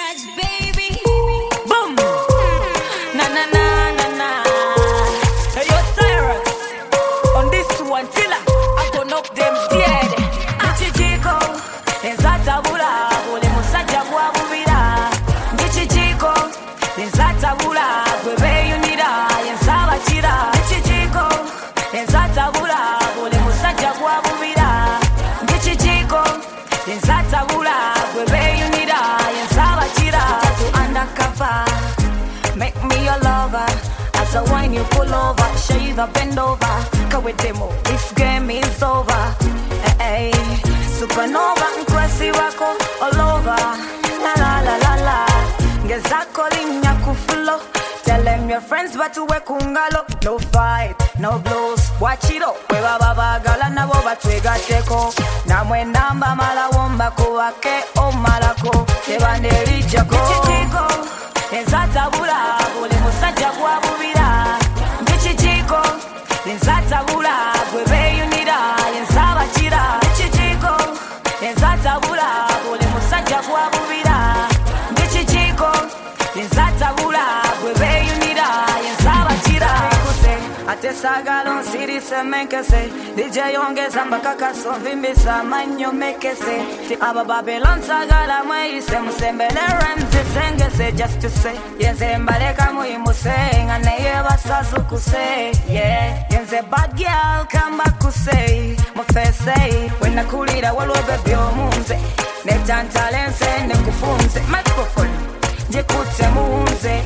Boom. Na na na na na. Hey, yo, Tyrus. On this one, Tilla, I go knock them dead. Chichico, enzatabula, ole musajja gwabubira. Chichico, enzatabula, gwebe yunira, ensabakira. Chichico, enzatabula, ole musajja gwabubira. Chichico, enzatabula, gwebe yunira, ensabakira. Undercover, make me your lover. As I wine you pull over, show you the bend over. Go with demo, this game is over. Hey, supernova, nkwesi wako all over. La la la la la. Ngezako linya kufulo. Tell them your friends but uwe kungalo. No fight, no blows, watch it up. We baba gala na boba twega teko. Na mwenamba mala womba kuwake o malako. Tebande lijako. Chichiko, enzatabula, ole musajja gwabubira. Chichiko, enzatabula, gwebe yunira, ensabakira. Chichiko, enzatabula, ole musajja gwabubira. Chichiko, enzatabula, gwebe yunira, ensabakira. Ate sagalo nsiri semenkese DJ ongeza mpaka kasombi mbisa manyo mekese Aba Babylon sagala mweyise musembele remzi sengese just to say Yenze mbaleka muimuse nganeye basazu kuse Yeah, yenze bad girl kamba kuse Mufese, wena kulira walwebe byomunze Netantalense nekufunze Microphone, jekute muunze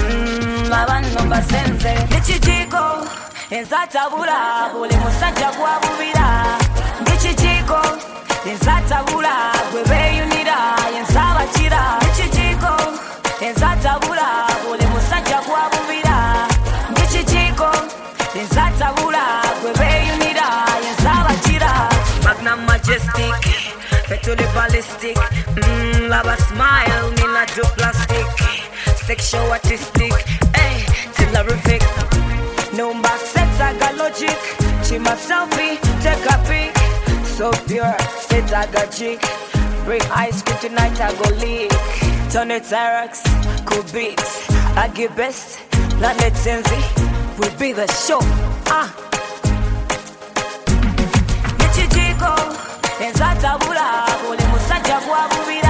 Labano basenze Chichiko, enzatabula, ole musajja gwabubira. Chichiko, enzatabula, gwebe yunira, ensabakira. Chichiko, enzatabula, ole musajja gwabubira. Chichiko, enzatabula, gwebe yunira, ensabakira. Magnum majestic, petally ballistic. Lava smile, me not do plastic. Sexual artistic, hey, terrific. No back sex, I got logic. She my selfie, take a pic. So pure, fit I got chick. Break ice cream tonight, I go leak. Turn it Tyrex, cool beats. I give best, Planet Senzi. Will be the show. Chichiko, enzatabula, ole musajja gwabubira.